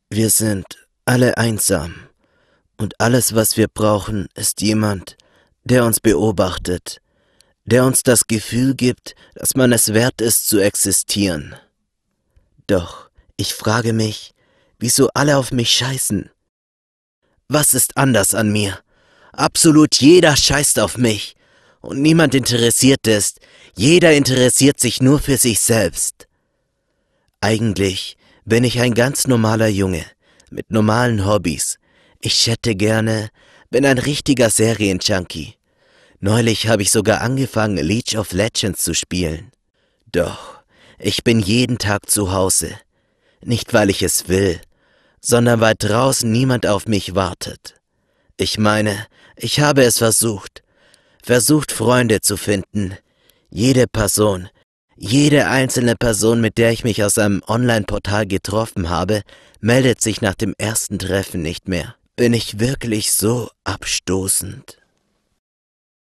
Wir sind alle einsam und alles, was wir brauchen, ist jemand, der uns beobachtet, der uns das Gefühl gibt, dass man es wert ist zu existieren. Doch ich frage mich, wieso alle auf mich scheißen? Was ist anders an mir? Absolut jeder scheißt auf mich und niemand interessiert es. Jeder interessiert sich nur für sich selbst. Eigentlich bin ich ein ganz normaler Junge mit normalen Hobbys. Ich chatte gerne, bin ein richtiger Serienjunkie. Neulich habe ich sogar angefangen, League of Legends zu spielen. Doch ich bin jeden Tag zu Hause. Nicht, weil ich es will, sondern weil draußen niemand auf mich wartet. Ich meine, ich habe es versucht. Versucht, Freunde zu finden. Jede einzelne Person, mit der ich mich aus einem Online-Portal getroffen habe, meldet sich nach dem ersten Treffen nicht mehr. Bin ich wirklich so abstoßend?